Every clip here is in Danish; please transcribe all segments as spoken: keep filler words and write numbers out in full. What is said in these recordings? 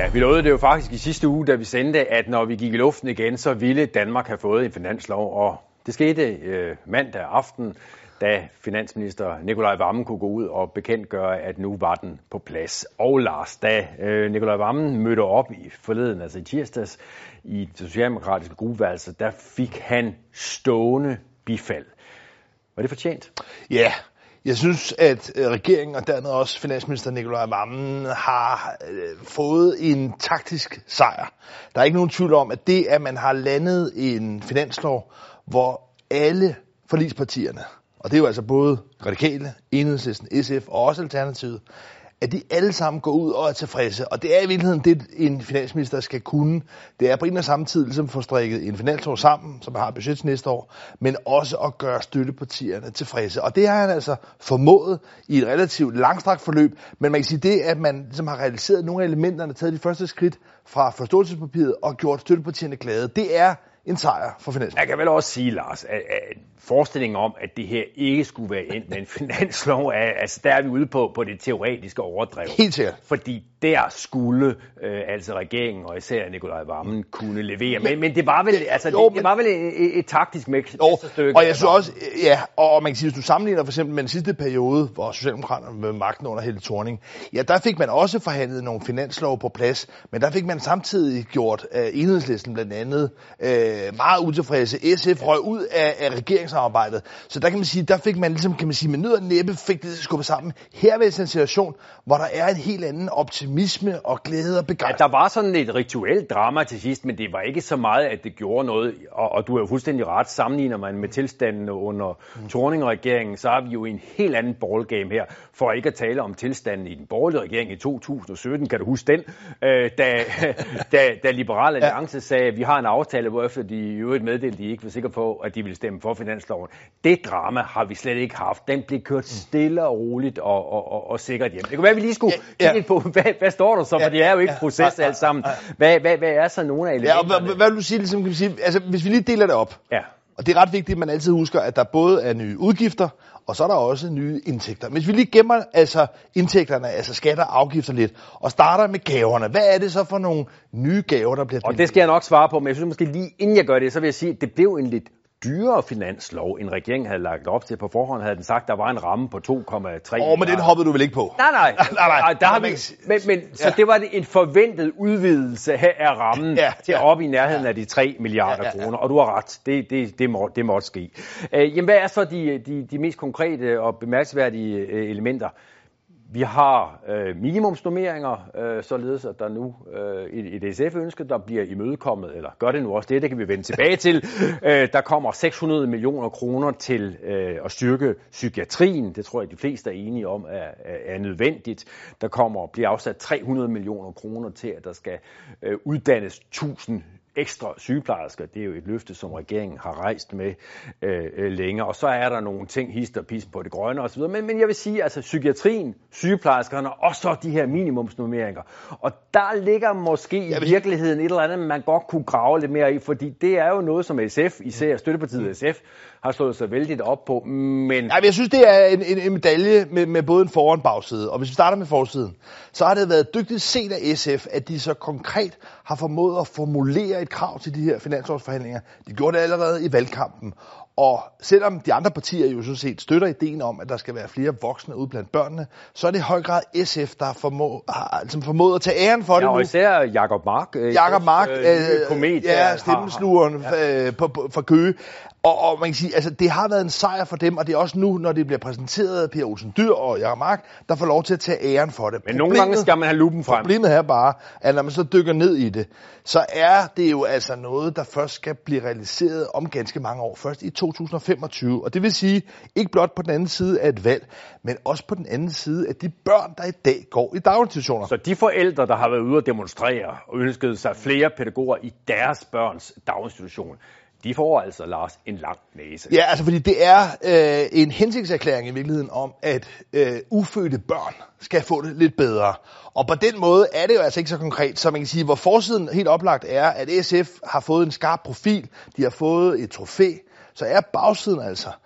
Ja, vi lovede det jo faktisk i sidste uge, da vi sendte, at når vi gik i luften igen, så ville Danmark have fået en finanslov. Og det skete øh, mandag aften, da finansminister Nicolai Wammen kunne gå ud og bekendtgøre, at nu var den på plads. Og Lars, da øh, Nicolai Wammen mødte op i forleden, altså i tirsdags, i det socialdemokratiske gruppeværelse, der fik han stående bifald. Var det fortjent? Ja. Yeah. Jeg synes, at regeringen og dermed også finansminister Nicolai Wammen har øh, fået en taktisk sejr. Der er ikke nogen tvivl om, at det, at man har landet en finanslov, hvor alle forligspartierne, og det er jo altså både Radikale, Enhedslisten, S F og også Alternativet, at de alle sammen går ud og er tilfredse. Og det er i virkeligheden det, en finansminister skal kunne. Det er på en og samme tid ligesom få strikket en finanslov sammen, som har budget næste år, men også at gøre støttepartierne tilfredse. Og det har han altså formået i et relativt langstrakt forløb. Men man kan sige det, at man ligesom har realiseret nogle af elementerne, taget de første skridt fra forståelsespapiret og gjort støttepartierne glade. Det er en sejr for finansministeren. Jeg kan vel også sige, Lars, at, at forestillingen om, at det her ikke skulle være endt med en finanslov, er, altså der er vi ude på, på det teoretiske overdrev. Helt sikkert. Fordi der skulle øh, altså regeringen og især Nicolai Wammen kunne levere. Men, men det var vel, altså, jo, det, det var vel et, et taktisk mesterstykke. Og jeg synes også, ja, og man kan sige, hvis du sammenligner for eksempel med den sidste periode, hvor Socialdemokraterne med magten under Helle Thorning, ja, der fik man også forhandlet nogle finanslov på plads, men der fik man samtidig gjort uh, Enhedslisten blandt andet uh, meget utilfredse. S F røg ud af, af regeringssamarbejdet. Så der kan man sige, der fik man ligesom, kan man sige, med nød og næppe fik det skubbet sammen. Her er en situation, hvor der er en helt anden optimisme og glæde og begejstring. Ja, der var sådan et rituelt drama til sidst, men det var ikke så meget, at det gjorde noget. Og, og du er jo fuldstændig ret. Sammenligner man med tilstanden under mm. Thorning-regeringen, så har vi jo en helt anden ballgame her. For ikke at tale om tilstanden i den borgerlige regering i to tusind og sytten, kan du huske den? Øh, da, da, da Liberal Alliance ja. sagde, at vi har en aftale, hvorefter de i øvrigt meddelte, de ikke var sikre på, at de ville stemme for finansloven. Det drama har vi slet ikke haft. Den blev kørt stille og roligt og, og, og, og sikkert hjem. Det kunne være, at vi lige skulle ja, ja. på, hvad, hvad står der så? For ja, det er jo ikke ja, proces ja, alt sammen. Hvad, hvad, hvad er så nogle af elementerne? Ja, og hvad, hvad vil du sige, ligesom, kan vi sige, altså, hvis vi lige deler det op, ja. og det er ret vigtigt, at man altid husker, at der både er nye udgifter, og så er der også nye indtægter. Hvis vi lige gemmer altså indtægterne, altså skatter og afgifter lidt, og starter med gaverne, hvad er det så for nogle nye gaver, der bliver... Og det skal jeg nok svare på, men jeg synes måske lige inden jeg gør det, så vil jeg sige, at det blev en lidt dyrere finanslov, end regeringen havde lagt op til. På forhånd havde den sagt, at der var en ramme på to komma tre. Åh, oh, men den hoppede du vel ikke på? Nej, nej. nej, nej. Der har vi, men, men, så ja. det var en forventet udvidelse af rammen ja, til ja, op i nærheden ja. af de tre milliarder ja, ja, ja. kroner. Og du har ret. Det, det, det, må, det måtte ske. Uh, jamen, hvad er så de, de, de mest konkrete og bemærkelsesværdige uh, elementer? Vi har øh, minimumsnormeringer, øh, således at der nu øh, et, et S F-ønske, der bliver imødekommet, eller gør det nu også det, det kan vi vende tilbage til. Øh, der kommer seks hundrede millioner kroner til øh, at styrke psykiatrien. Det tror jeg, de fleste er enige om er, er, er nødvendigt. Der kommer bliver afsat tre hundrede millioner kroner til, at der skal øh, uddannes tusind ekstra sygeplejersker. Det er jo et løfte, som regeringen har rejst med øh, længe. Og så er der nogle ting, hist og pis på det grønne osv. Men, men jeg vil sige, altså psykiatrien, sygeplejerskerne og så de her minimumsnormeringer. Og der ligger måske i virkeligheden et eller andet, man godt kunne grave lidt mere i, fordi det er jo noget, som S F, især støttepartiet S F, har slået sig vældigt op på, men... Ja, men jeg synes, det er en, en, en medalje med, med både en for- og en bagside. Og hvis vi starter med forsiden, så har det været dygtigt set af S F, at de så konkret har formået at formulere et krav til de her finansårsforhandlinger. De gjorde det allerede i valgkampen. Og selvom de andre partier jo sådan set støtter ideen om, at der skal være flere voksne ude blandt børnene, så er det i høj grad S F, der formå, har altså formået at tage æren for ja, det nu. Ja, og især Jacob Mark. Jacob Mark, øh, komet, ja, stemmesluren ja. øh, på, på, fra Køge. Og, og man kan sige, altså det har været en sejr for dem, og det er også nu, når det bliver præsenteret af Per Olsen Dyhr og Jacob Mark, der får lov til at tage æren for det. Men problemet, nogle gange skal man have lupen frem. Problemet er bare, at når man så dykker ned i det, så er det jo altså noget, der først skal blive realiseret om ganske mange år. Først i to tusind og femogtyve. Og det vil sige, ikke blot på den anden side af et valg, men også på den anden side af de børn, der i dag går i daginstitutioner. Så de forældre, der har været ude at demonstrere og ønskede sig flere pædagoger i deres børns daginstitution, de får altså, Lars, en lang næse. Ja, altså fordi det er øh, en hensigtserklæring i virkeligheden om, at øh, ufødte børn skal få det lidt bedre. Og på den måde er det jo altså ikke så konkret, så man kan sige, hvor forsiden helt oplagt er, at S F har fået en skarp profil, de har fået et trofæ, så er bagsiden altså,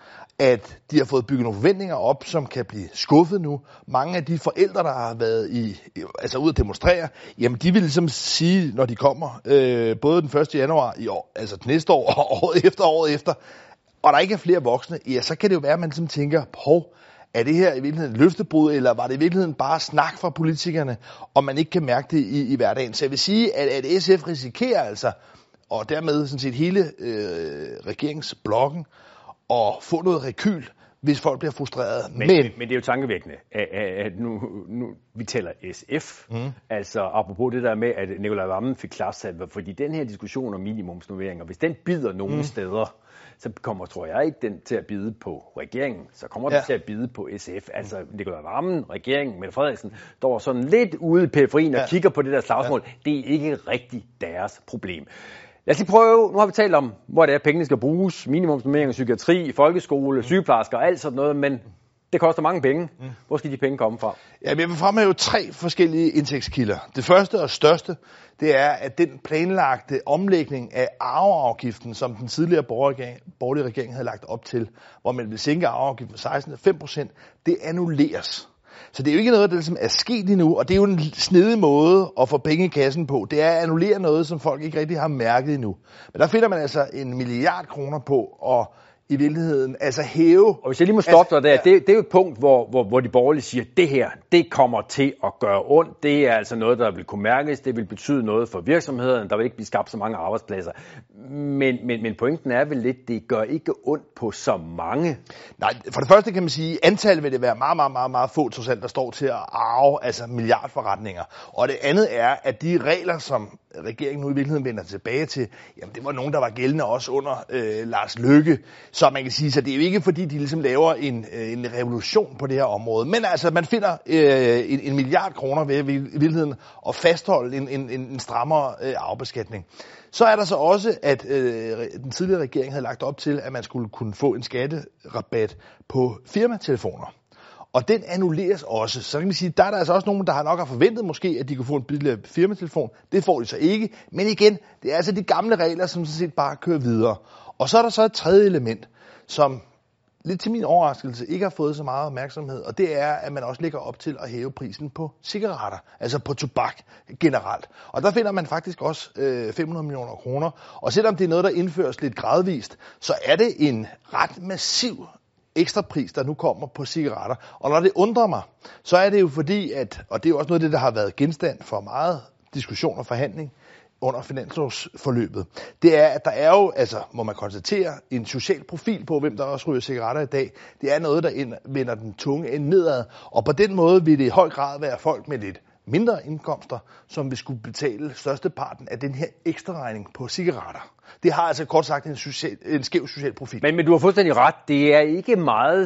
at de har fået bygget nogle forventninger op, som kan blive skuffet nu. Mange af de forældre, der har været i, altså ude at demonstrere, jamen de vil ligesom sige, når de kommer, øh, både den første januar i år, altså næste år og året efter året efter, og der ikke er flere voksne, ja, så kan det jo være, at man ligesom tænker, hov, er det her i virkeligheden et løftebrud, eller var det i virkeligheden bare snak fra politikerne, og man ikke kan mærke det i, i hverdagen? Så jeg vil sige, at, at S F risikerer altså, og dermed sådan set hele øh, regeringsblokken, at få noget rekyl, hvis folk bliver frustreret. Men, men, men det er jo tankevækkende, at, at nu, nu vi tæller S F, mm. altså apropos det der med, at Nicolai Wammen fik klapsalver, fordi den her diskussion om minimumsnormeringer, hvis den bider nogle mm. steder, så kommer, tror jeg, ikke den til at bide på regeringen, så kommer ja. den til at bide på S F. Altså Nicolai Wammen, regeringen, Mette Frederiksen, står sådan lidt ude i periferien og ja. kigger på det der slagsmål. Ja. Det er ikke rigtig deres problem. Lad os lige prøve, nu har vi talt om, hvor det er, pengene skal bruges, minimumsnormeringer, psykiatri, folkeskole, mm. sygeplejersker og alt sådan noget, men det koster mange penge. Mm. Hvor skal de penge komme fra? Ja, jeg vil fremhæve tre forskellige indtægtskilder. Det første og største, det er, at den planlagte omlægning af arveafgiften, som den tidligere borgerlige regering havde lagt op til, hvor man ville sænke arveafgiften fra seksten til fem procent, det annulleres. Så det er jo ikke noget, der ligesom er sket endnu, og det er jo en snedig måde at få penge i kassen på. Det er at annullere noget, som folk ikke rigtig har mærket endnu. Men der finder man altså en milliard kroner på at i virkeligheden altså hæve. Og hvis jeg lige må stoppe altså, dig der, ja. det, det er jo et punkt, hvor, hvor, hvor de borgerlige siger, det her, det kommer til at gøre ondt. Det er altså noget, der vil kunne mærkes. Det vil betyde noget for virksomhederne. Der vil ikke blive skabt så mange arbejdspladser. Men, men, men pointen er vel lidt, det gør ikke ondt på så mange. Nej, for det første kan man sige, antallet vil det være meget, meget, meget, meget få trods alt, der står til at arve altså milliardforretninger. Og det andet er, at de regler, som regeringen nu i virkeligheden vender tilbage til, jamen det var nogen, der var gældende også under øh, Lars Løkke. Så man kan sige, så det er jo ikke fordi, de ligesom laver en, en revolution på det her område. Men altså, man finder øh, en, en milliard kroner ved i virkeligheden at fastholde en, en, en strammere øh, afbeskatning. Så er der så også, at øh, den tidligere regering havde lagt op til, at man skulle kunne få en skatterabat på firmatelefoner. Og den annulleres også. Så kan man sige, der er der altså også nogen, der har nok har forventet måske, at de kunne få en billigere firmatelefon. Det får de så ikke. Men igen, det er altså de gamle regler, som sådan set bare kører videre. Og så er der så et tredje element, som lidt til min overraskelse ikke har fået så meget opmærksomhed, og det er, at man også lægger op til at hæve prisen på cigaretter, altså på tobak generelt. Og der finder man faktisk også øh, fem hundrede millioner kroner, og selvom det er noget, der indføres lidt gradvist, så er det en ret massiv ekstra pris, der nu kommer på cigaretter. Og når det undrer mig, så er det jo fordi, at, og det er jo også noget af det, der har været genstand for meget diskussion og forhandling, under finanslovsforløbet, det er, at der er jo, altså må man konstatere, en social profil på, hvem der også ryger cigaretter i dag. Det er noget, der vender den tunge ende nedad, og på den måde vil det i høj grad være folk med lidt mindre indkomster, som vil skulle betale størsteparten af den her ekstra regning på cigaretter. Det har altså kort sagt en, social, en skæv social profil. Men, men du har fuldstændig ret. Det er ikke meget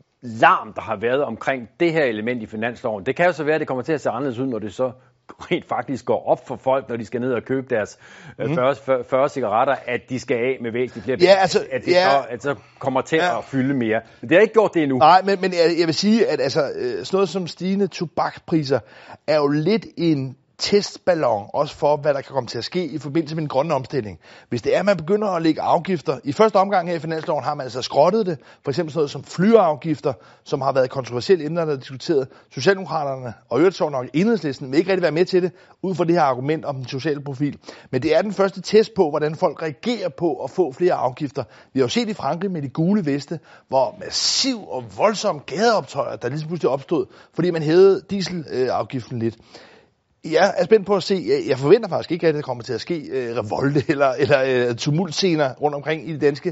larm, der har været omkring det her element i finansloven. Det kan jo så være, at det kommer til at se anderledes ud, når det så rent faktisk går op for folk, når de skal ned og købe deres mm. fyrre, fyrre, fyrre cigaretter, at de skal af med væsentligt flere ja, altså, at det ja. så, at så kommer til ja. at fylde mere. Men det har ikke gjort det endnu. Nej, men, men jeg, jeg vil sige, at altså, sådan noget som stigende tobakpriser er jo lidt en testballon, også for, hvad der kan komme til at ske i forbindelse med en grønne omstilling. Hvis det er, at man begynder at lægge afgifter, i første omgang her i finansloven har man altså skrottet det, for eksempel sådan noget som flyafgifter, som har været kontroversielt inden, der er diskuteret. Socialdemokraterne og øvrigt så nok Enhedslisten vil ikke rigtig være med til det, ud fra det her argument om den sociale profil. Men det er den første test på, hvordan folk reagerer på at få flere afgifter. Vi har jo set i Frankrig med de gule veste, hvor massiv og voldsom gadeoptøjer, der lige pludselig opstod, fordi man hævede dieselafgiften lidt. Jeg er spændt på at se, jeg forventer faktisk ikke, at det kommer til at ske øh, revolte eller, eller øh, tumultscener rundt omkring i de danske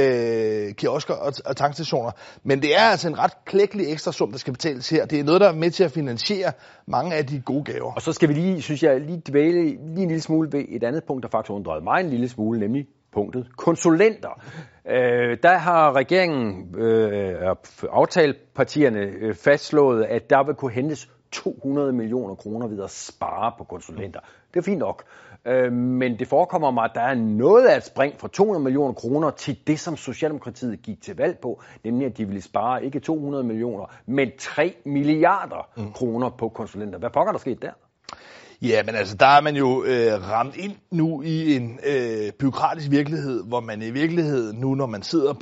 øh, kiosker og, og tankstationer. Men det er altså en ret klækkelig ekstra sum, der skal betales her. Det er noget, der er med til at finansiere mange af de gode gaver. Og så skal vi lige, synes jeg, lige dvæle lige en lille smule ved et andet punkt, der faktisk undrede mig en lille smule, nemlig punktet konsulenter. Øh, der har regeringen øh, aftalepartierne øh, fastslået, at der vil kunne hentes to hundrede millioner kroner ved at spare på konsulenter. Det er fint nok. Øh, men det forekommer mig, at der er noget af et spring fra to hundrede millioner kroner til det, som Socialdemokratiet gik til valg på, nemlig at de ville spare ikke to hundrede millioner, men tre milliarder mm. kroner på konsulenter. Hvad pokker der sket der? Ja, men altså, der er man jo øh, ramt ind nu i en øh, bureaukratisk virkelighed, hvor man i virkeligheden nu, når man sidder på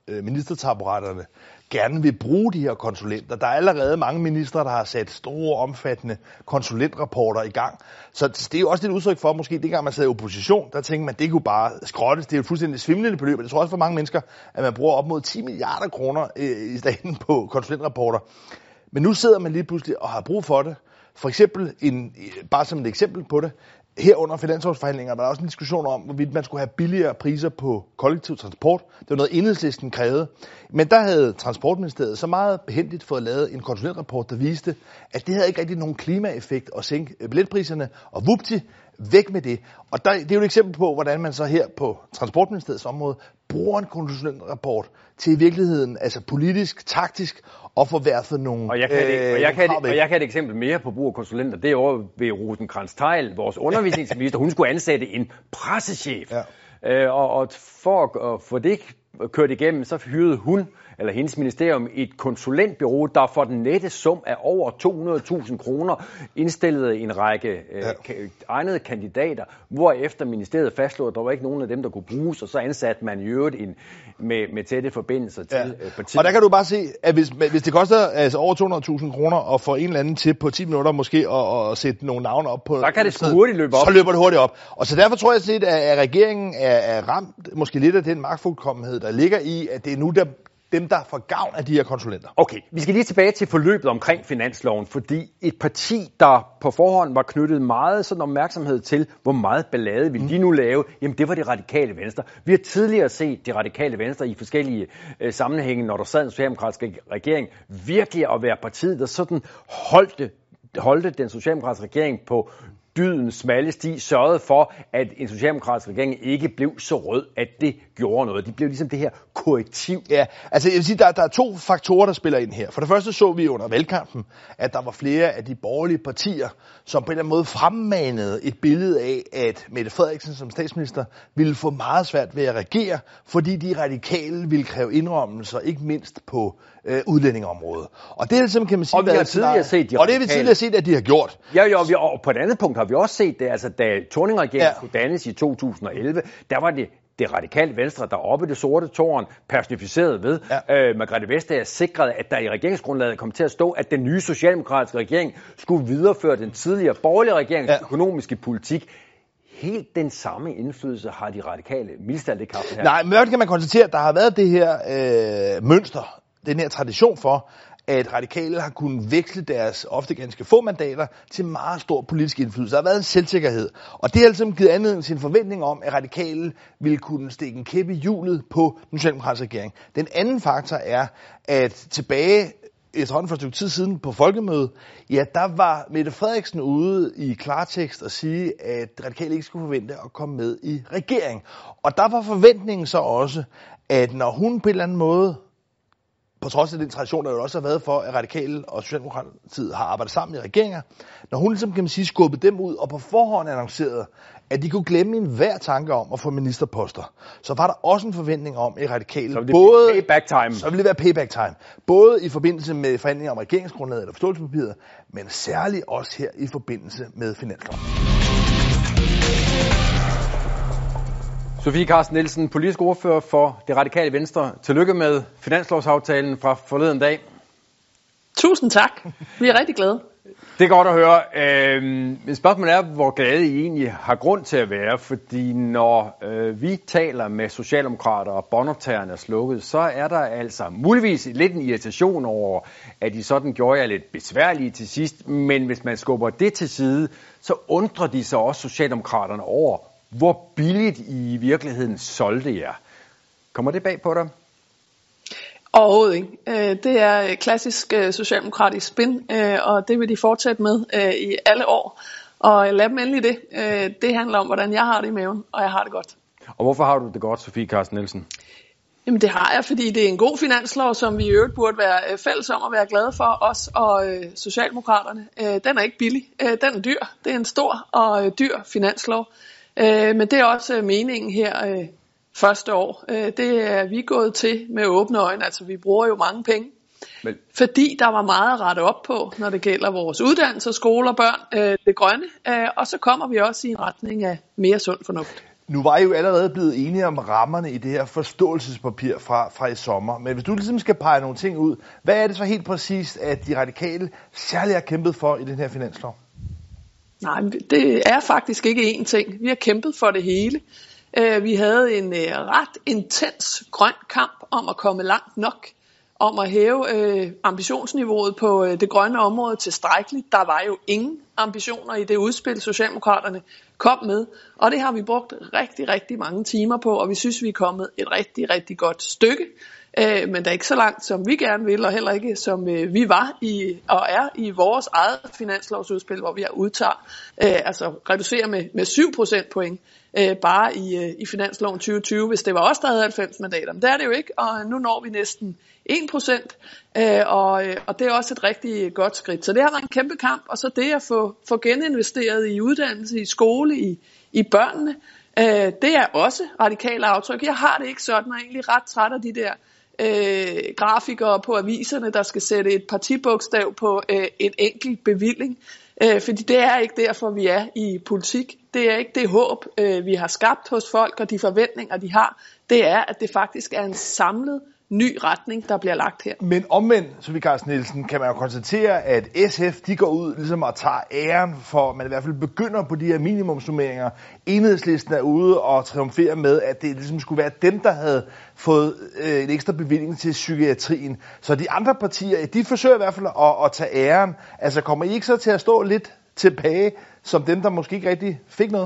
øh, ministertaburetterne gerne vil bruge de her konsulenter. Der er allerede mange ministre, der har sat store, omfattende konsulentrapporter i gang. Så det er jo også lidt udtryk for, måske det gang man sad i opposition, der tænker man, det kunne bare skrottes. Det er jo fuldstændig svimlende beløb, og det tror også for mange mennesker, at man bruger op mod ti milliarder kroner i staten på konsulentrapporter. Men nu sidder man lige pludselig og har brug for det. For eksempel, en, bare som et eksempel på det, her under finanslovsforhandlinger var der også en diskussion om, hvorvidt man skulle have billigere priser på kollektiv transport. Det var noget Enhedslisten krævede. Men der havde Transportministeriet så meget behændigt fået lavet en konsulentrapport, der viste, at det havde ikke rigtig nogen klimaeffekt at sænke billetpriserne, og vupti, væk med det. Og der, det er jo et eksempel på, hvordan man så her på Transportministeriets område bruger en konsulentrapport til i virkeligheden, altså politisk, taktisk, og få værfet nogle og jeg kan, det, øh, og jeg kan, det, og jeg kan et eksempel mere på brug af konsulenter. Det er over ved Rosenkrantz-Theil, vores undervisningsminister. Hun skulle ansætte en pressechef. Ja. Øh, og, og for at få det kørt igennem, så hyrede hun, eller hendes ministerium, et konsulentbureau, der for den nette sum af over to hundrede tusind kroner indstillede en række øh, ja. egnede kandidater, hvorefter ministeriet fastslog, at der var ikke nogen af dem, der kunne bruges, og så ansatte man i øvrigt en, med, med tætte forbindelser til ja. øh, partiet. Og der kan du bare se, at hvis, hvis det koster altså over to hundrede tusind kroner at få en eller anden til på ti minutter måske at, at sætte nogle navne op på... Så kan det sgu hurtigt løbe op. Så løber det hurtigt op. Og så derfor tror jeg set, at regeringen er, er ramt måske lidt af den magtfuldkommenhed, der ligger i, at det er nu, der dem, der får gavn af de her konsulenter. Okay, vi skal lige tilbage til forløbet omkring finansloven, fordi et parti, der på forhånd var knyttet meget sådan opmærksomhed til, hvor meget ballade ville mm. de nu lave, jamen det var det radikale venstre. Vi har tidligere set det radikale venstre i forskellige øh, sammenhænge, når der sad en socialdemokratisk regering, virkelig at være partiet, der sådan holdte, holdte den socialdemokratiske regering på dydens smalle sti, sørgede for, at en socialdemokratisk regering ikke blev så rød, at det gjorde noget. De blev ligesom det her korrektiv. Ja, altså jeg vil sige, der, der er to faktorer, der spiller ind her. For det første så vi under valgkampen, at der var flere af de borgerlige partier, som på en eller anden måde fremmanede et billede af, at Mette Frederiksen som statsminister ville få meget svært ved at regere, fordi de radikale ville kræve indrømmelser, ikke mindst på øh, udlændingeområdet. Og det er simpelthen, kan man sige, og vi har tidligere set de og det har vi tidligere set, at de har gjort. Ja, ja, vi, og på et andet punkt har vi også set det, altså da Thorning-regeringen ja. skulle dannes i to tusind og elleve, der var det det radikale venstre, der oppe det sorte tårn, personificeret ved ja. øh, Margrethe Vestager, sikrede, at der i regeringsgrundlaget kom til at stå, at den nye socialdemokratiske regering skulle videreføre den tidligere borgerlige regerings ja. økonomiske politik. Helt den samme indflydelse har de radikale mildstalt ikke haft her. Nej, men kan man konstatere, at der har været det her øh, mønster, den her tradition for, at radikale har kunnet veksle deres ofte ganske få mandater til meget stor politisk indflydelse. Der har været en selvsikkerhed, og det har altså givet anledning til en forventning om, at radikale ville kunne stikke en kæp i hjulet på den socialdemokratiske regering. Den anden faktor er, at tilbage efterhånden for et stykke tid siden på folkemødet, ja, der var Mette Frederiksen ude i klartekst og sige, at radikale ikke skulle forvente at komme med i regering. Og der var forventningen så også, at når hun på en eller anden måde, på trods af den tradition, der jo også har været for, at radikale og Socialdemokratiet har arbejdet sammen i regeringer, når hun ligesom, kan man sige, skubbede dem ud og på forhånd annoncerede, at de kunne glemme enhver tanke om at få ministerposter, så var der også en forventning om i radikale, så ville både, det payback time. Så ville det være payback time. Både i forbindelse med forhandlinger om regeringsgrundlaget eller forståelsespapiret, men særligt også her i forbindelse med finansloven. Sofie Carsten Nielsen, politisk ordfører for det radikale venstre. Tillykke med finanslovsaftalen fra forleden dag. Tusind tak. Vi er rigtig glade. Det er godt at høre. Øh, spørgsmålet er, hvor glade I egentlig har grund til at være, fordi når øh, vi taler med socialdemokrater og båndoptagerne er slukket, så er der altså muligvis lidt en irritation over, at I sådan gjorde jer lidt besværlige til sidst, men hvis man skubber det til side, så undrer de sig også socialdemokraterne over, hvor billigt I i virkeligheden solgte jer. Kommer det bag på dig? Overhovedet ikke. Det er klassisk socialdemokratisk spin, og det vil de fortsætte med i alle år. Og lad dem endelig det. Det handler om, hvordan jeg har det i maven, og jeg har det godt. Og hvorfor har du det godt, Sofie Carsten Nielsen? Jamen det har jeg, fordi det er en god finanslov, som vi i øvrigt burde være fælles om at være glade for, os og øh, Socialdemokraterne. Den er ikke billig, den er dyr. Det er en stor og dyr finanslov. Men det er også meningen her øh, første år. Det er vi gået til med åbne øjne. Altså vi bruger jo mange penge. Men... Fordi der var meget at rette op på, når det gælder vores uddannelser, skoler, børn, øh, det grønne. Øh, og så kommer vi også i en retning af mere sund fornuft. Nu var I jo allerede blevet enige om rammerne i det her forståelsespapir fra, fra i sommer, men hvis du ligesom skal pege nogle ting ud, hvad er det så helt præcist, at de radikale særligt har kæmpet for i den her finanslov? Nej, det er faktisk ikke én ting. Vi har kæmpet for det hele. Vi havde en ret intens grøn kamp om at komme langt nok, om at hæve ambitionsniveauet på det grønne område tilstrækkeligt. Der var jo ingen ambitioner i det udspil, Socialdemokraterne kom med, og det har vi brugt rigtig, rigtig mange timer på, og vi synes, vi er kommet et rigtig, rigtig godt stykke. Øh, men der er ikke så langt, som vi gerne vil, og heller ikke som øh, vi var i og er i vores eget finanslovsudspil, hvor vi har udtager, øh, altså reducerer med, med syv procentpoint øh, bare i, øh, i finansloven tyve tyve, hvis det var os, der havde halvfems mandater. Men det er det jo ikke, og nu når vi næsten en procent, øh, og, øh, og det er også et rigtig godt skridt. Så det har været en kæmpe kamp, og så det at få, få geninvesteret i uddannelse, i skole, i, i børnene, øh, det er også radikale aftryk. Jeg har det ikke sådan, og er egentlig ret træt af de der Øh, grafikere på aviserne, der skal sætte et partibogstav på øh, en enkelt bevilling. Øh, fordi det er ikke derfor, vi er i politik. Det er ikke det håb, øh, vi har skabt hos folk, og de forventninger, de har. Det er, at det faktisk er en samlet ny retning, der bliver lagt her. Men omvendt, Sofie Carsten Nielsen, kan man jo konstatere, at S F de går ud ligesom og tager æren for, at man i hvert fald begynder på de her minimumssummeringer. Enhedslisten er ude og triumferer med, at det ligesom skulle være dem, der havde fået øh, en ekstra bevilling til psykiatrien. Så de andre partier, de forsøger i hvert fald at, at tage æren. Altså kommer I ikke så til at stå lidt tilbage, som dem, der måske ikke rigtig fik noget?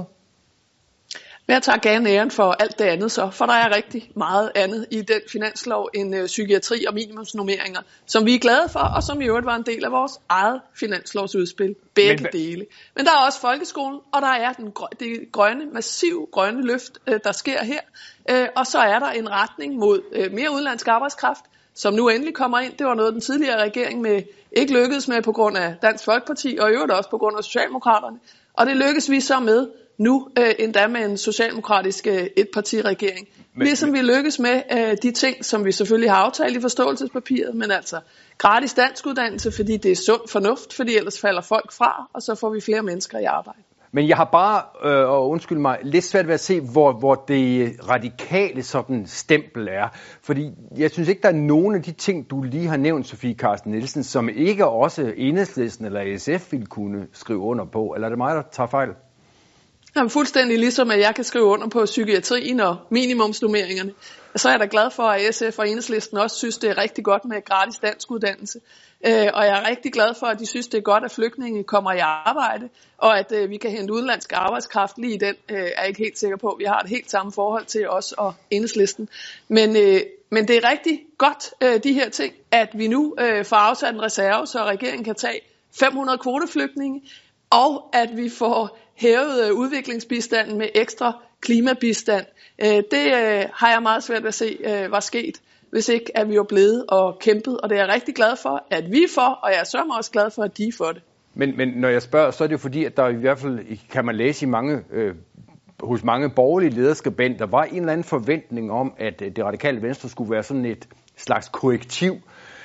Men jeg tager gerne æren for alt det andet så, for der er rigtig meget andet i den finanslov end øh, psykiatri og minimumsnormeringer, som vi er glade for, og som i øvrigt var en del af vores eget finanslovsudspil. Begge Men, dele. Men der er også folkeskolen, og der er den grø- det grønne, massiv grønne løft, øh, der sker her. Øh, og så er der en retning mod øh, mere udenlandsk arbejdskraft, som nu endelig kommer ind. Det var noget, den tidligere regering med ikke lykkedes med på grund af Dansk Folkeparti, og i øvrigt også på grund af Socialdemokraterne. Og det lykkes vi så med nu øh, endda med en socialdemokratisk øh, etpartiregering. Men, ligesom vi lykkes med øh, de ting, som vi selvfølgelig har aftalt i forståelsespapiret, men altså gratis danskuddannelse, fordi det er sund fornuft, fordi ellers falder folk fra, og så får vi flere mennesker i arbejde. Men jeg har bare, øh, og undskyld mig, lidt svært ved at se, hvor, hvor det radikale sådan stempel er. Fordi jeg synes ikke, der er nogen af de ting, du lige har nævnt, Sofie Carsten Nielsen, som ikke også Enhedslisten eller S F ville kunne skrive under på. Eller er det mig, der tager fejl? Jamen, fuldstændig ligesom, at jeg kan skrive under på psykiatrien og minimumsnormeringerne. Så er jeg da glad for, at S F og Enhedslisten også synes, det er rigtig godt med gratis danskuddannelse. Øh, og jeg er rigtig glad for, at de synes, det er godt, at flygtninge kommer i arbejde, og at øh, vi kan hente udenlandsk arbejdskraft. Lige i den øh, er jeg ikke helt sikker på. Vi har et helt samme forhold til os og Enhedslisten. Men, øh, men det er rigtig godt, øh, de her ting, at vi nu øh, får afsat en reserve, så regeringen kan tage fem hundrede kvoteflygtninge, og at vi får hævet udviklingsbistanden med ekstra klimabistand. Det har jeg meget svært ved at se var sket, hvis ikke at vi var blevet og kæmpet. Og det er jeg rigtig glad for, at vi får, og jeg er så også glad for, at de får det. Men, men når jeg spørger, så er det jo fordi, at der i hvert fald, kan man læse i mange, øh, hos mange borgerlige lederskribenter, der var en eller anden forventning om, at det radikale venstre skulle være sådan et slags korrektiv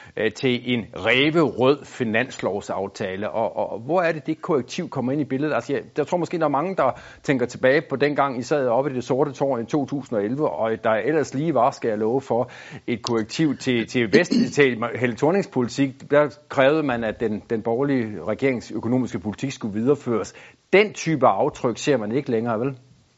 til en ræverød finanslovsaftale. Og, og, og hvor er det, det korrektiv kommer ind i billedet? Altså, jeg, jeg tror måske, der er mange, der tænker tilbage på dengang, I sad oppe i det sorte tårn i to tusind og elleve, og der ellers lige var, skal jeg love for, et korrektiv til, til, vest, til Helle Thornings politik. Der krævede man, at den, den borgerlige regerings økonomiske politik skulle videreføres. Den type aftryk ser man ikke længere, vel?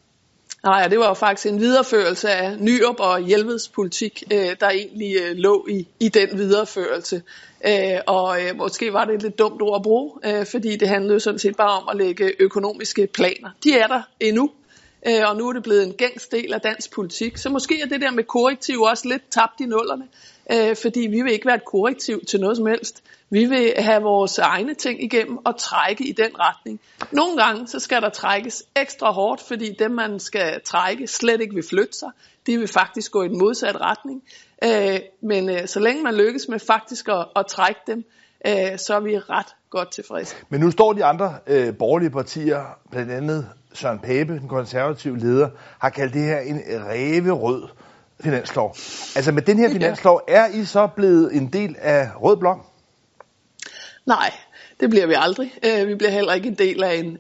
Nej, det var jo faktisk en videreførelse af Nyrup og Jelveds politik, øh, der egentlig øh, lå i, i den videreførelse. Øh, og øh, måske var det et lidt dumt ord at bruge, øh, fordi det handlede jo sådan set bare om at lægge økonomiske planer. De er der endnu, øh, og nu er det blevet en gængs del af dansk politik. Så måske er det der med korrektiv også lidt tabt i nullerne, øh, fordi vi vil ikke være et korrektiv til noget som helst. Vi vil have vores egne ting igennem og trække i den retning. Nogle gange så skal der trækkes ekstra hårdt, fordi dem man skal trække slet ikke vil flytte sig. De vil faktisk gå i den modsatte retning. Øh, men øh, så længe man lykkes med faktisk at, at trække dem, øh, så er vi ret godt tilfredse. Men nu står de andre øh, borgerlige partier, blandt andet Søren Pape, den konservative leder, har kaldt det her en ræverød finanslov. Altså med den her finanslov, er I så blevet en del af Rød Blok? Nej, det bliver vi aldrig. Vi bliver heller ikke en del af en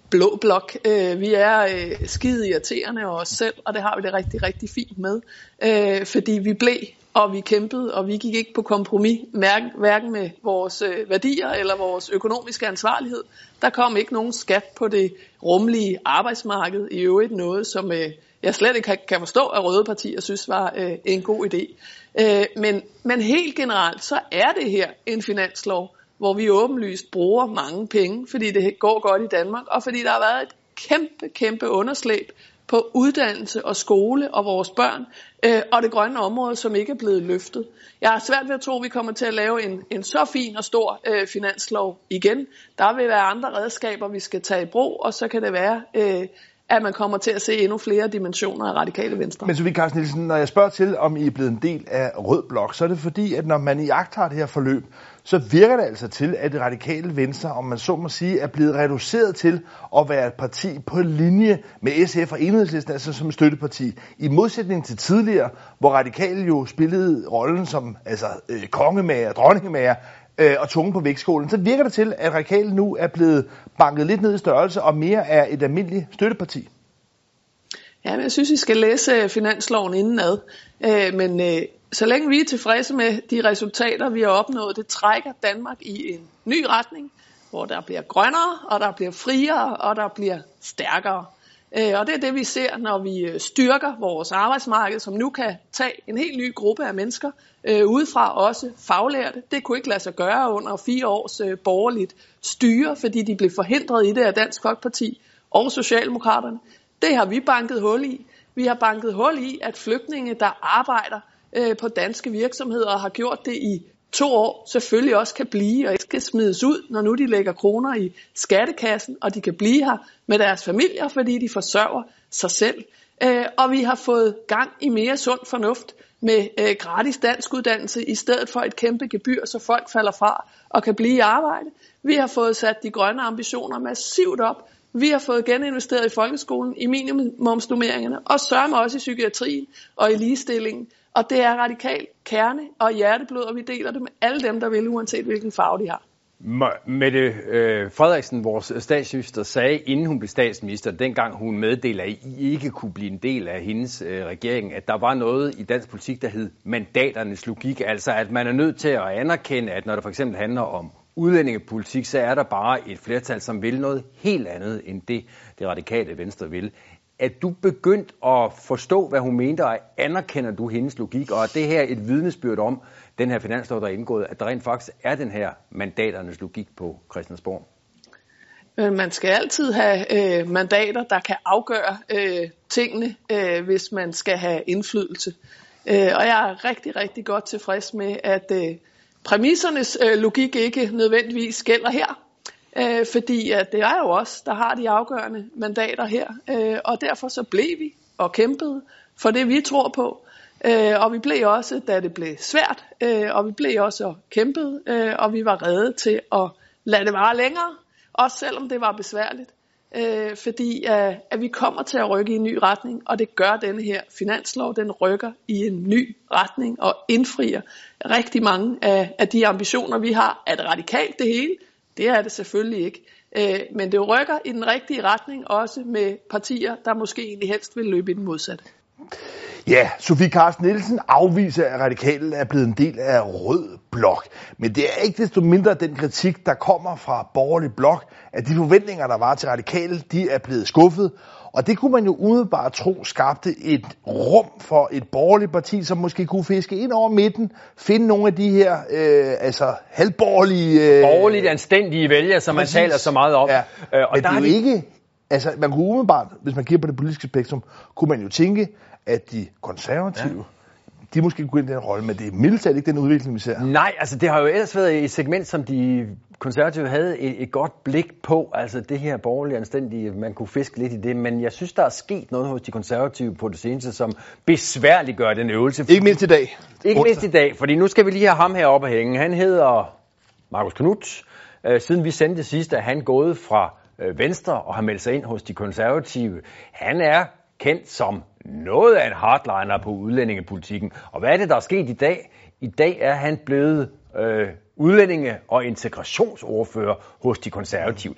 blå blok. Øh, vi er øh, skide irriterende og os selv, og det har vi det rigtig, rigtig fint med. Øh, fordi vi blev, og vi kæmpede, og vi gik ikke på kompromis, hverken med vores øh, værdier eller vores økonomiske ansvarlighed. Der kom ikke nogen skat på det rummelige arbejdsmarked, i øvrigt noget, som øh, jeg slet ikke kan forstå, at røde partier synes var øh, en god idé. Øh, men, men helt generelt, så er det her en finanslov, hvor vi åbenlyst bruger mange penge, fordi det går godt i Danmark, og fordi der har været et kæmpe, kæmpe underslæb på uddannelse og skole og vores børn, øh, og det grønne område, som ikke er blevet løftet. Jeg har svært ved at tro, at vi kommer til at lave en, en så fin og stor øh, finanslov igen. Der vil være andre redskaber, vi skal tage i brug, og så kan det være, øh, at man kommer til at se endnu flere dimensioner af Radikale Venstre. Men Sofie Carsten Nielsen, når jeg spørger til, om I er blevet en del af Rød Blok, så er det fordi, at når man iagttager det her forløb, så virker det altså til, at det Radikale Venstre, om man så må sige, er blevet reduceret til at være et parti på linje med S F og Enhedslisten, altså som støtteparti. I modsætning til tidligere, hvor Radikale jo spillede rollen som altså, øh, kongemager, dronningemager, øh, og tunge på vægtskålen, så virker det til, at Radikale nu er blevet banket lidt ned i størrelse og mere er et almindeligt støtteparti. Ja, men jeg synes, I skal læse finansloven indenad. Øh, men øh, så længe vi er tilfredse med de resultater, vi har opnået, det trækker Danmark i en ny retning, hvor der bliver grønnere, og der bliver friere, og der bliver stærkere. Øh, og det er det, vi ser, når vi styrker vores arbejdsmarked, som nu kan tage en helt ny gruppe af mennesker øh, udefra, også faglærte. Det kunne ikke lade sig gøre under fire års øh, borgerligt styre, fordi de blev forhindret i det af Dansk Folkeparti og Socialdemokraterne. Det har vi banket hul i. Vi har banket hul i, at flygtninge, der arbejder øh, på danske virksomheder og har gjort det i to år, selvfølgelig også kan blive og ikke skal smides ud, når nu de lægger kroner i skattekassen, og de kan blive her med deres familier, fordi de forsørger sig selv. Øh, og vi har fået gang i mere sund fornuft med øh, gratis danskuddannelse i stedet for et kæmpe gebyr, så folk falder fra og kan blive i arbejde. Vi har fået sat de grønne ambitioner massivt op. Vi har fået geninvesteret i folkeskolen, i minimumsnormeringerne, og sørger også i psykiatrien og i ligestillingen. Og det er radikal kerne og hjerteblod, og vi deler det med alle dem, der vil, uanset hvilken farve de har. Mette øh, Frederiksen, vores statsminister, sagde, inden hun blev statsminister, dengang hun meddelte, at I ikke kunne blive en del af hendes øh, regering, at der var noget i dansk politik, der hed mandaternes logik. Altså, at man er nødt til at anerkende, at når det for eksempel handler om udlændingepolitik, så er der bare et flertal, som vil noget helt andet end det, det Radikale Venstre vil. Er du begyndt at forstå, hvad hun mente, og anerkender du hendes logik, og er det her et vidnesbyrd om den her finanslov, der er indgået, at der rent faktisk er den her mandaternes logik på Christiansborg? Man skal altid have øh, mandater, der kan afgøre øh, tingene, øh, hvis man skal have indflydelse. Øh, og jeg er rigtig, rigtig godt tilfreds med, at øh, præmissernes øh, logik ikke nødvendigvis gælder her. Øh, fordi at det er jo os, der har de afgørende mandater her, øh, og derfor så blev vi og kæmpede for det, vi tror på. Øh, og vi blev også, da det blev svært, øh, og vi blev også og kæmpede, øh, og vi var rede til at lade det vare længere, også selvom det var besværligt. Øh, fordi øh, at vi kommer til at rykke i en ny retning, og det gør denne her finanslov, den rykker i en ny retning og indfrier rigtig mange af, af de ambitioner, vi har. Er det radikalt det hele? Det er det selvfølgelig ikke. Øh, men det rykker i den rigtige retning, også med partier, der måske egentlig helst vil løbe i den modsatte. Ja, Sofie Carsten Nielsen afviser, at Radikale er blevet en del af Rød Blok. Men det er ikke desto mindre den kritik, der kommer fra Borgerlig Blok, at de forventninger, der var til Radikale, de er blevet skuffet. Og det kunne man jo umiddelbart tro skabte et rum for et borgerligt parti, som måske kunne fiske ind over midten, finde nogle af de her øh, altså halvborgerlige... Øh, Borgerligt anstændige vælgere, som præcis. Man taler så meget om. Ja. Øh, og Men der det er jo de... ikke... Altså, man kunne umiddelbart, hvis man kigger på det politiske spektrum, kunne man jo tænke, at de konservative... Ja. De måske kunne ind i den rolle, men det er mildt talt ikke den udvikling, vi ser. Nej, altså det har jo ellers været et segment, som de konservative havde et, et godt blik på. Altså det her borgerlige anstændige, man kunne fiske lidt i det. Men jeg synes, der er sket noget hos de konservative på det seneste, som besværliggør den øvelse. Ikke mindst i dag. Ikke mindst i dag, fordi nu skal vi lige have ham heroppe at hænge. Han hedder Marcus Knuth. Øh, siden vi sendte sidst, er han gået fra øh, Venstre og har meldt sig ind hos de konservative. Han er kendt som noget af en hardliner på udlændingepolitikken. Og hvad er det, der er sket i dag? I dag er han blevet øh, udlændinge- og integrationsordfører hos de konservative.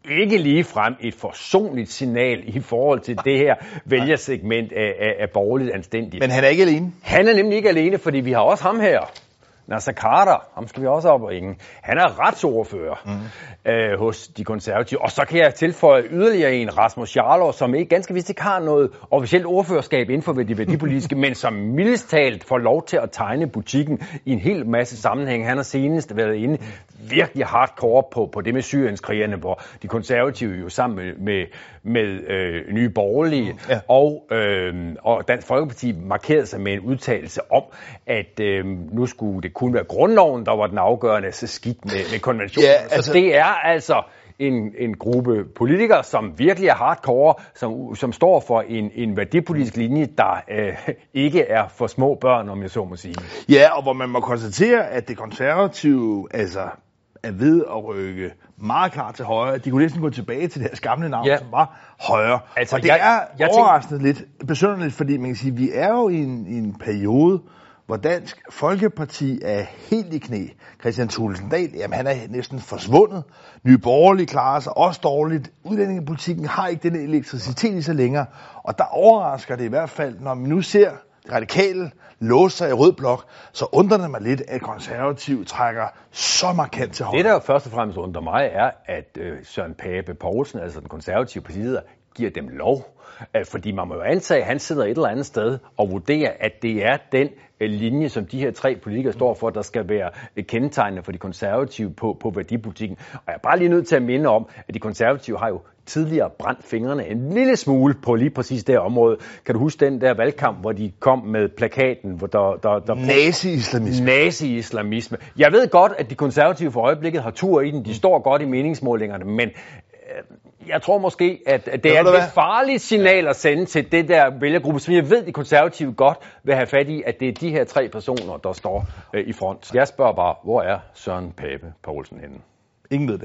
ikke ligefrem et forsonligt signal i forhold til det her vælgersegment af, af, af borgerligt anstændigt. Men han er ikke alene? Han er nemlig ikke alene, fordi vi har også ham her. Naser Khader, ham skal vi også op og ringe. Han er retsordfører mm. øh, hos de konservative. Og så kan jeg tilføje yderligere en, Rasmus Jarlov, som ikke ganske vist ikke har noget officielt ordførerskab inden for det værdipolitiske, men som mildest talt får lov til at tegne butikken i en hel masse sammenhæng. Han har senest været inde virkelig hardcore på, på det med syrienskrigerne, hvor de konservative jo sammen med, med, med øh, Nye Borgerlige ja. og, øh, og Dansk Folkeparti markerede sig med en udtalelse om, at øh, nu skulle det kun være grundloven, der var den afgørende, så skidt med, med konventionen. Ja, altså... Så det er altså en, en gruppe politikere, som virkelig er hardcore, som, som står for en, en værdipolitisk linje, der øh, ikke er for små børn, om jeg så må sige. Ja, og hvor man må konstatere, at det konservative altså, er ved at rykke meget klart til højre. De kunne næsten gå tilbage til deres gamle navn, ja. som var højre. Altså, og det jeg, er jeg overraskende tænker... lidt besynderligt, fordi man kan sige, at vi er jo i en, i en periode, hvor Dansk Folkeparti er helt i knæ. Kristian Thulesen Dahl, jamen han er næsten forsvundet. Nye Borgerlige klarer sig også dårligt. Udlændingepolitikken har ikke den elektricitet i sig længere. Og der overrasker det i hvert fald, når man nu ser de radikale låse sig i rød blok, så undrer det mig lidt, at konservativ trækker så markant til højre. Det, der jo først og fremmest undrer mig, er, at øh, Søren Pape Poulsen, altså den konservative partileder, giver dem lov. Fordi man må jo antage, at han sidder et eller andet sted og vurderer, at det er den linje, som de her tre politikere står for, der skal være kendetegnende for de konservative på, på værdipolitikken. Og jeg er bare lige nødt til at minde om, at de konservative har jo tidligere brændt fingrene en lille smule på lige præcis det her område. Kan du huske den der valgkamp, hvor de kom med plakaten, hvor der... der, der Nazi-islamisme. Nazi-islamisme. Jeg ved godt, at de konservative for øjeblikket har tur i den. De står godt i meningsmålingerne, men... Jeg tror måske, at det er et farligt signal at sende til det der vælgergruppe, som jeg ved, de konservative godt vil have fat i, at det er de her tre personer, der står øh, i front. Jeg spørger bare, hvor er Søren Pape Poulsen henne? Ingen ved det.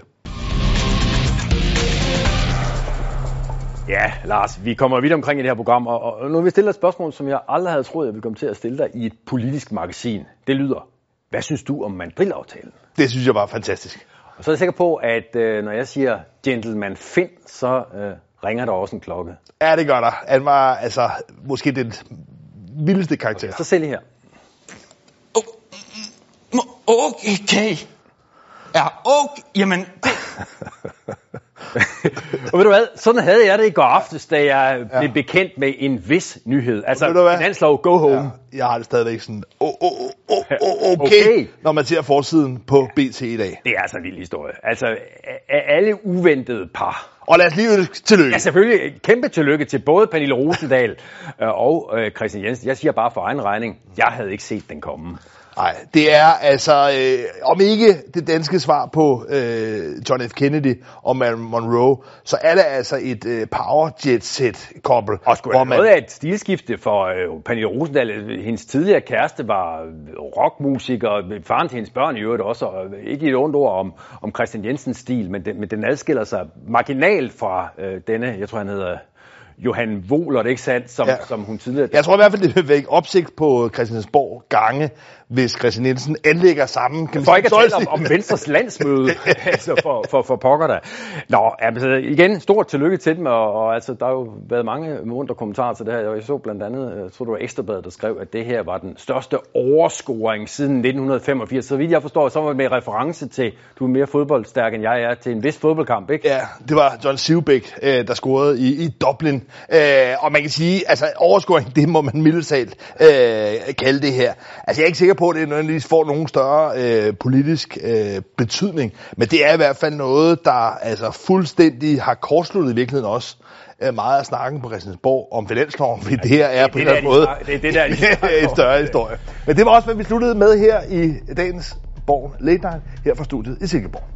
Ja, Lars, vi kommer vidt omkring i det her program, og, og nu vil jeg stille et spørgsmål, som jeg aldrig havde troet, jeg ville komme til at stille dig i et politisk magasin. Det lyder, hvad synes du om Madrid-aftalen? Det synes jeg var fantastisk. Og så er jeg sikker på, at øh, når jeg siger Gentleman Finn, så øh, ringer der også en klokke. Ja, det gør der. Han var altså måske den vildeste karakter. Okay, så se lige her. Okay. Ja, okay. Jamen, det... Og ved du hvad, sådan havde jeg det i går aftes, da jeg ja. blev bekendt med en vis nyhed. Altså, finanslov, go home. Ja, jeg har det stadigvæk sådan, oh, oh, oh, oh, okay, okay, når man ser forsiden på B T i dag. Det er altså en vild historie. Altså, af alle uventede par. Og lad os lige ønske tillykke. Ja, selvfølgelig. Kæmpe tillykke til både Pernille Rosendahl og øh, Kristian Jensen. Jeg siger bare for egen regning, jeg havde ikke set den komme. Nej, det er altså, øh, om ikke det danske svar på øh, John F. Kennedy og Marilyn Monroe, så er det altså et øh, power jet set couple. Og skulle man... noget af et stilskifte for øh, Pernille Rosendahl. Hendes tidligere kæreste var rockmusiker, faren til hendes børn i øvrigt også, og ikke et ondt ord om, om Kristian Jensens stil, men den, men den adskiller sig marginalt fra øh, denne, jeg tror han hedder... Johan Wohler, det er ikke sandt, som, ja. som hun tidligere... Jeg tror i hvert fald, det vil vække opsigt på Christiansborg gange, hvis Kristian Jensen anlægger sammen... Kan for ikke at tale om, om Venstres landsmøde, altså for, for, for pokker der. Nå, altså igen, stort tillykke til dem, og, og altså, der har jo været mange muntre kommentarer til det her. Jeg så blandt andet, jeg tror det var Ekstrabladet, der skrev, at det her var den største overscoring siden nitten femogfirs. Så vidt jeg forstår, så var det med reference til, du er mere fodboldstærk end jeg er, til en vis fodboldkamp, ikke? Ja, det var John Sivbæk, der scorede i, i Dublin. Øh, og man kan sige, altså overscoring, det må man mildest talt øh, kalde det her. Altså jeg er ikke sikker på, at det nødvendigvis får nogen større øh, politisk øh, betydning, men det er i hvert fald noget, der altså fuldstændig har kortsluttet i virkeligheden også øh, meget af snakken på Christiansborg om finansloven, fordi det her er det, på en eller anden måde det er det der en større historie. Men det var også, hvad vi sluttede med her i dagens Borgen Late Night, her fra studiet i Silkeborg.